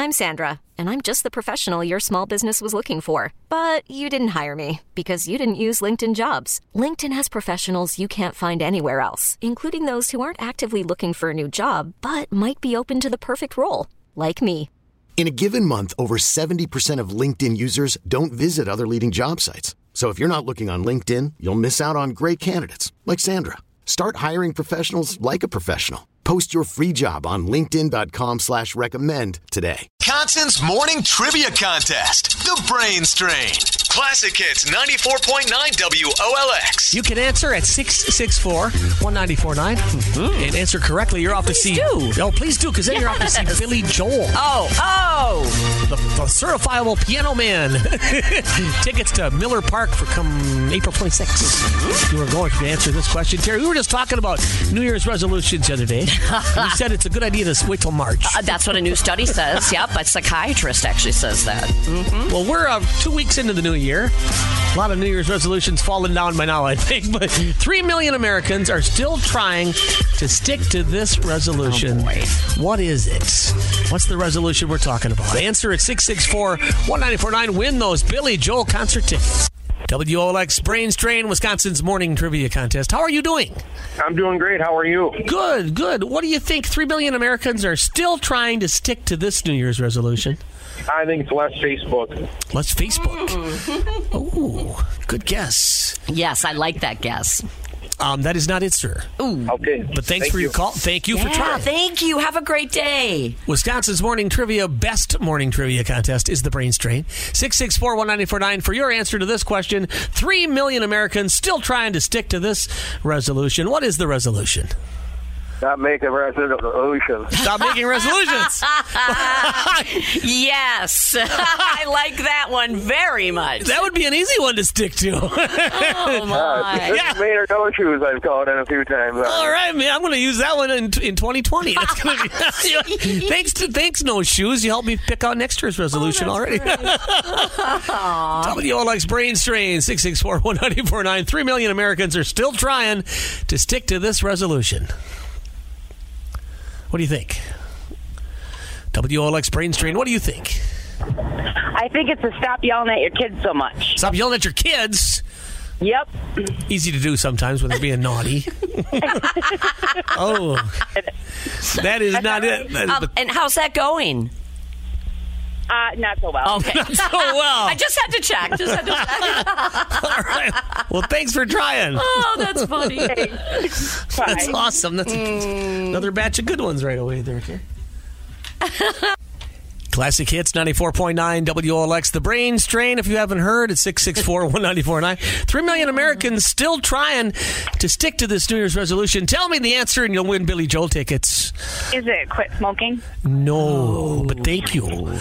I'm Sandra, and I'm just the professional your small business was looking for. But you didn't hire me because you didn't use LinkedIn Jobs. LinkedIn has professionals you can't find anywhere else, including those who aren't actively looking for a new job, but might be open to the perfect role, like me. In a given month, over 70% of LinkedIn users don't visit other leading job sites. So if you're not looking on LinkedIn, you'll miss out on great candidates like Sandra. Start hiring professionals like a professional. Post your free job on linkedin.com/recommend today. Wisconsin's morning trivia contest, The Brain Strain. Classic Hits 94.9 WOLX. You can answer at 664-1949 and answer correctly. You're off to see. No, please do, because then you're off to see Billy Joel. The certifiable piano man. Tickets to Miller Park for come April 26th. You were going to answer this question, Terry. We were just talking about New Year's resolutions the other day. You said it's a good idea to wait till March. That's what a new study says. Yep, a psychiatrist actually says that. Mm-hmm. Well, we're 2 weeks into the new year. A lot of New Year's resolutions falling down by now, I think. But 3 million Americans are still trying to stick to this resolution. What is it? What's the resolution we're talking about? Answer at 664-1949. Win those Billy Joel concert tickets. WOLX Brain Strain, Wisconsin's morning trivia contest. How are you doing? I'm doing great. How are you? Good. What do you think 3 million Americans are still trying to stick to this New Year's resolution? I think it's less Facebook. Less Facebook. Oh, good guess. Yes, I like that guess. That is not it, sir. Ooh. Okay. But thanks for your call. Thank you for trying. Thank you. Have a great day. Wisconsin's morning trivia, best morning trivia contest is the Brain Strain. 664-1949 for your answer to this question. 3 million Americans still trying to stick to this resolution. What is the resolution? Not make a resolution. Stop making resolutions. Yes. I like that one very much. That would be an easy one to stick to. Oh, my. This is made or no shoes I've called in a few times. All right, man. I'm going to use that one in 2020. That's going to be thanks, No Shoes. You helped me pick out next year's resolution already. WOLX Brain Strain, 664-1949. 3 million Americans are still trying to stick to this resolution. What do you think? WOLX Brain Strain, what do you think? I think it's to stop yelling at your kids so much. Stop yelling at your kids? Yep. Easy to do sometimes when they're being naughty. Oh. That is not it. And how's that going? Not so well. Okay. Not so well. I just had to check. All right. Well, thanks for trying. Oh, that's funny. That's awesome. That's another batch of good ones right away there, okay? Classic Hits 94.9 WOLX. The Brain Strain, if you haven't heard, it's 664-1949. 3 million Americans still trying to stick to this New Year's resolution. Tell me the answer and you'll win Billy Joel tickets. Is it quit smoking? No, but thank you. Yeah,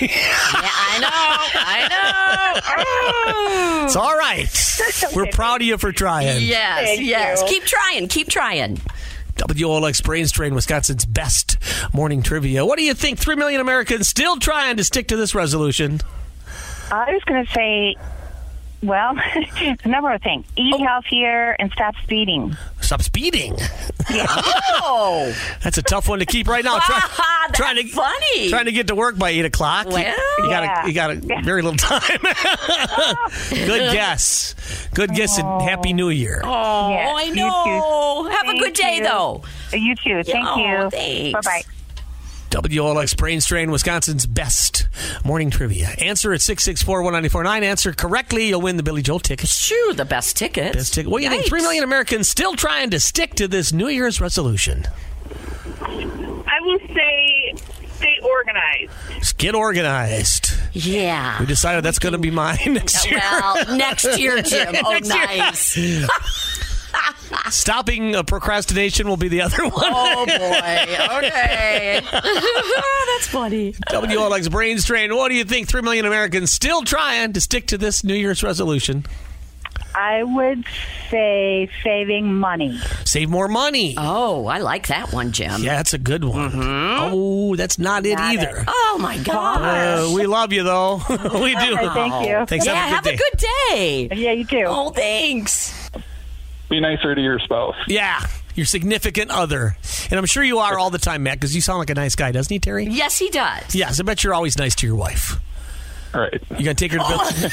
I know. Oh. It's all right. We're proud of you for trying. Yes. You. Keep trying. WOLX Brain Strain, Wisconsin's best morning trivia. What do you think? 3 million Americans still trying to stick to this resolution. I was going to say, well, a number of things. Eat healthier and stop speeding. Stop speeding? Yeah. Oh. That's a tough one to keep right now. Funny. Trying to get to work by 8 o'clock. Well, you got very little time. Good guess. Good guess and Happy New Year. Oh, Yeah, I know. Have a good day, though. You too. Thank you. Thanks. Bye-bye. WOLX Brain Strain, Wisconsin's best morning trivia. Answer at 664-1949. Answer correctly, you'll win the Billy Joel tickets. Sure, the best tickets. What do you think? 3 million Americans still trying to stick to this New Year's resolution. I will say stay organized. Just get organized. Yeah. We decided that's going to be mine next year. Well, next year, Jim. Oh, nice. Stopping procrastination will be the other one. Oh, boy. Okay. That's funny. WOLX Brain Strain, what do you think? 3 million Americans still trying to stick to this New Year's resolution. I would say saving money. Save more money. Oh, I like that one, Jim. Yeah, that's a good one. Mm-hmm. Oh, that's not it either. Oh, my gosh. We love you, though. We do. Thank you. Thanks. Yeah, have a good day. Yeah, you too. Oh, thanks. Be nicer to your spouse. Yeah. your significant other. And I'm sure you are all the time, Matt, because you sound like a nice guy, doesn't he, Terry? Yes, he does. Yes, I bet you're always nice to your wife. All right. You gonna take her to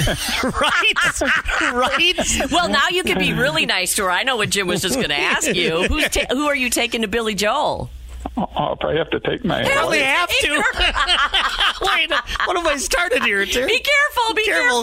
right? Well, now you can be really nice to her. I know what Jim was just going to ask you. Who are you taking to Billy Joel? I'll probably have to take my... Probably have to. Wait, what have I started here, Terry? Be careful. Be careful.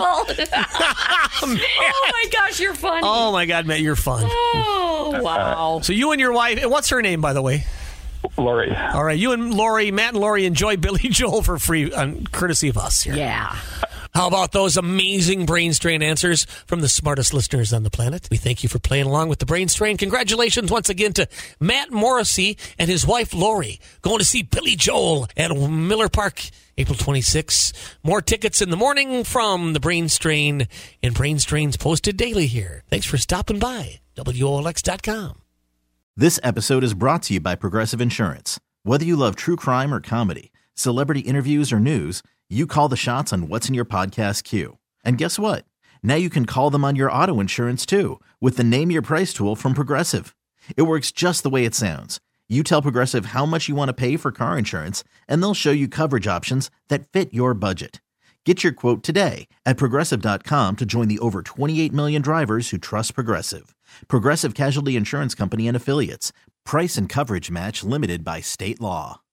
Oh, my gosh, you're funny. Oh, my God, Matt, you're fun. Oh, wow. So you and your wife, and what's her name, by the way? Lori. All right, you and Lori, Matt and Lori, enjoy Billy Joel for free, courtesy of us here. Yeah. How about those amazing Brain Strain answers from the smartest listeners on the planet? We thank you for playing along with the Brain Strain. Congratulations once again to Matt Morrissey and his wife Lori, going to see Billy Joel at Miller Park, April 26th. More tickets in the morning from the Brain Strain, and Brain Strain's posted daily here. Thanks for stopping by. WOLX.com. This episode is brought to you by Progressive Insurance. Whether you love true crime or comedy, celebrity interviews or news, you call the shots on what's in your podcast queue. And guess what? Now you can call them on your auto insurance too with the Name Your Price tool from Progressive. It works just the way it sounds. You tell Progressive how much you want to pay for car insurance, and they'll show you coverage options that fit your budget. Get your quote today at Progressive.com to join the over 28 million drivers who trust Progressive. Progressive Casualty Insurance Company and Affiliates. Price and coverage match limited by state law.